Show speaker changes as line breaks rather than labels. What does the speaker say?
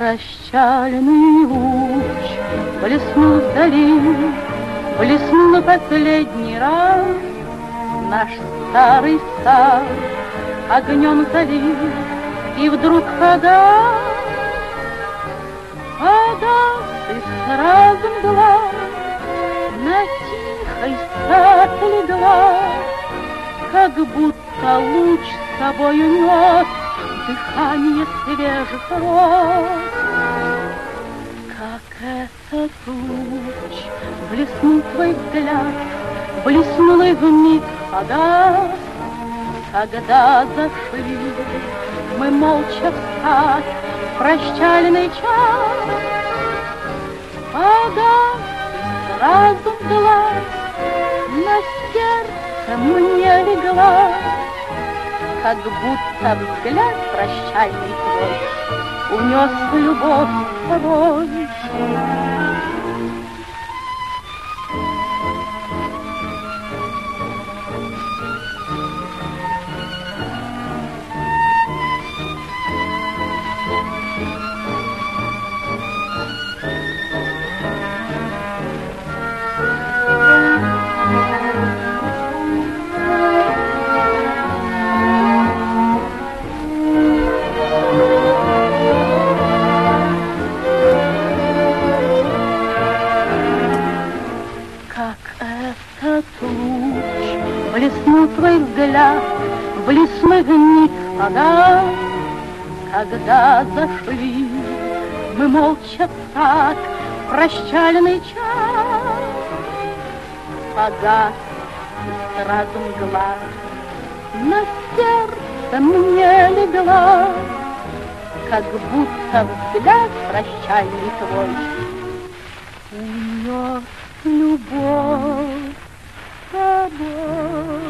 Прощальный луч блеснул вдали, блеснул последний раз. Наш старый сад огнем залил, и вдруг погас, и сразу мгла на тихий сад легла, как будто луч с собой унес дыхание свежих роз. Как этот луч блеснул твой взгляд, блеснул и вмиг погас, когда зашли мы молча в сад в прощальный час. Погас и сразу мгла на сердце мне легла, как будто взгляд прощальный твой унес любовь с собой. Блеснул твой взгляд, блеснул вмиг погас, когда зашли мы молча в сад в прощальный час. Погас и сразу мгла на сердце мне легла, как будто взгляд прощальный твой унес любовь с собой.